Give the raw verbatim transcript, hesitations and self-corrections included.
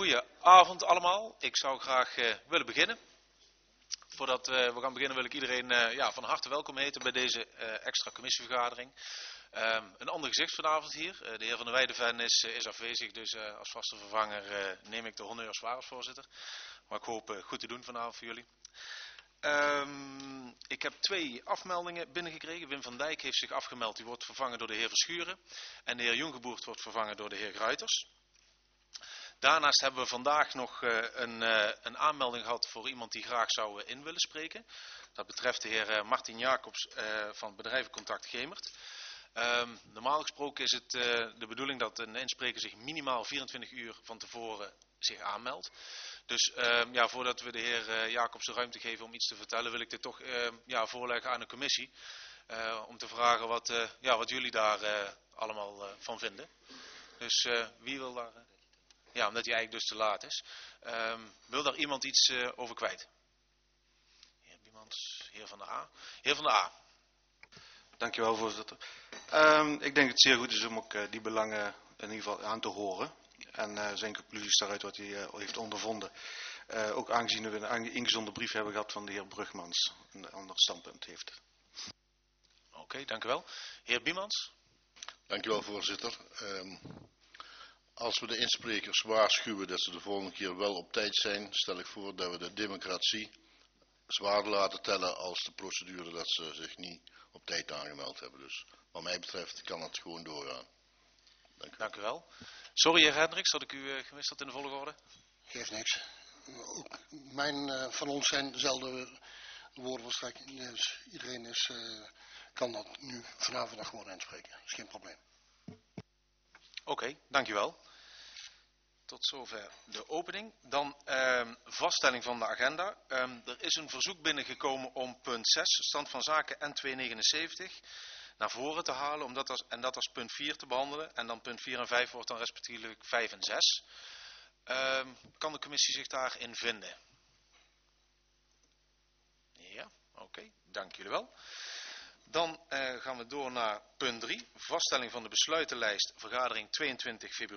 Goedenavond allemaal. Ik zou graag uh, willen beginnen. Voordat uh, we gaan beginnen wil ik iedereen uh, ja, van harte welkom heten bij deze uh, extra commissievergadering. Um, een ander gezicht vanavond hier. Uh, de heer Van der Weideven is, uh, is afwezig, dus uh, als vaste vervanger uh, neem ik de honneurs waar als voorzitter. Maar ik hoop uh, goed te doen vanavond voor jullie. Um, ik heb twee afmeldingen binnengekregen. Wim van Dijk heeft zich afgemeld, die wordt vervangen door de heer Verschuren. En de heer Jongeboert wordt vervangen door de heer Gruiters. Daarnaast hebben we vandaag nog uh, een, uh, een aanmelding gehad voor iemand die graag zou uh, in willen spreken. Dat betreft de heer uh, Martin Jacobs uh, van Bedrijvencontact Gemert. Um, normaal gesproken is het uh, de bedoeling dat een inspreker zich minimaal vierentwintig uur van tevoren zich aanmeldt. Dus uh, ja, voordat we de heer uh, Jacobs de ruimte geven om iets te vertellen, wil ik dit toch uh, ja, voorleggen aan de commissie. Uh, om te vragen wat, uh, ja, wat jullie daar uh, allemaal uh, van vinden. Dus uh, wie wil daar... Uh... Ja, omdat hij eigenlijk dus te laat is. Um, wil daar iemand iets uh, over kwijt? Heer Biemans, heer Van der A. Heer Van der A. Dankjewel, voorzitter. Um, ik denk dat het zeer goed is om ook uh, die belangen in ieder geval aan te horen. En uh, zijn conclusies daaruit wat hij uh, heeft ondervonden. Uh, ook aangezien we een ingezonden brief hebben gehad van de heer Brugmans. Een ander standpunt heeft. Oké, okay, dank u wel. Heer Biemans. Dankjewel, voorzitter. Um, Als we de insprekers waarschuwen dat ze de volgende keer wel op tijd zijn, stel ik voor dat we de democratie zwaarder laten tellen als de procedure dat ze zich niet op tijd aangemeld hebben. Dus wat mij betreft kan het gewoon doorgaan. Dank u, Dank u wel. Sorry heer Hendricks, had ik u uh, gemist had in de volgorde? Geeft niks. Ook mijn, uh, van ons zijn dezelfde woordenverstrekking. Dus iedereen is, uh, kan dat nu vanavond nog gewoon inspreken. Dat is geen probleem. Oké, okay, dankjewel. Tot zover de opening. Dan um, vaststelling van de agenda. Um, er is een verzoek binnengekomen om punt zes, stand van zaken N tweehonderdnegenenzeventig, naar voren te halen om dat als, en dat als punt vier te behandelen. En dan punt vier en vijf wordt dan respectievelijk vijf en zes. Um, kan de commissie zich daarin vinden? Ja, oké, okay, dank jullie wel. Dan uh, gaan we door naar punt drie, vaststelling van de besluitenlijst, vergadering tweeëntwintig februari.